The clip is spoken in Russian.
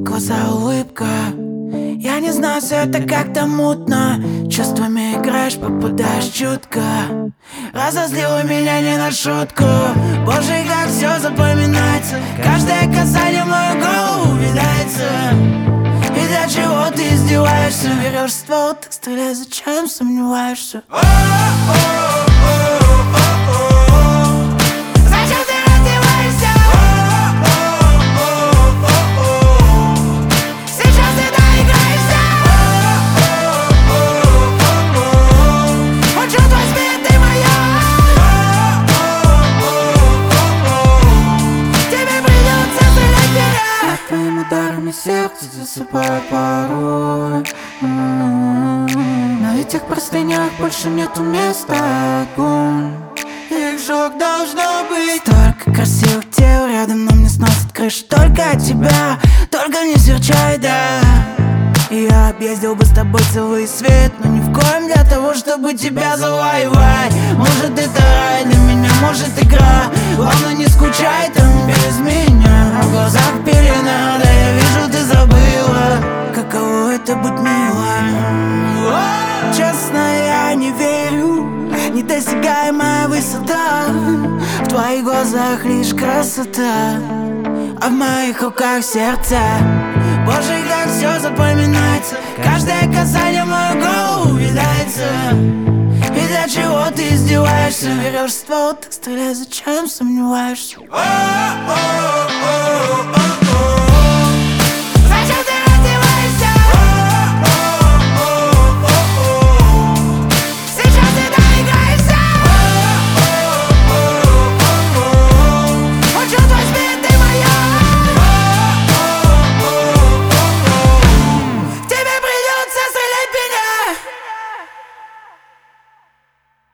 глаза, улыбка. Я не знаю, все это как-то мутно. Чувствами играешь, попадаешь чутко. Разозлила меня не на шутку. Боже, как все запоминается. Каждое касание в мою голову виляется. И для чего ты издеваешься? Берешь ствол, так стреляй, зачем сомневаешься? Зачем ты раздеваешься? Сейчас ты доиграешься. Вот черт возьми, ты моя. Тебе придется стрелять меня. Я твоим ударами сердце засыпаю порой. На этих простынях больше нету места. Огонь, их жёг должно быть. Столько красивых тел рядом, но мне сносит крышу только от тебя. Только не серчай, да. Я объездил бы с тобой целый свет, но ни в коем для того, чтобы тебя завоевать. Может это рай для меня, может игра. Главное не скучай там без меня. В глазах пелена, да я вижу, ты забыла, каково это быть милой. Честно, я не верю, недосягаемая высота. В твоих глазах лишь красота, а в моих руках сердце. Боже, как все запоминается. Каждое касание в мою голову виляется. И для чего ты издеваешься? Берешь ствол, так стреляй, зачем сомневаешься?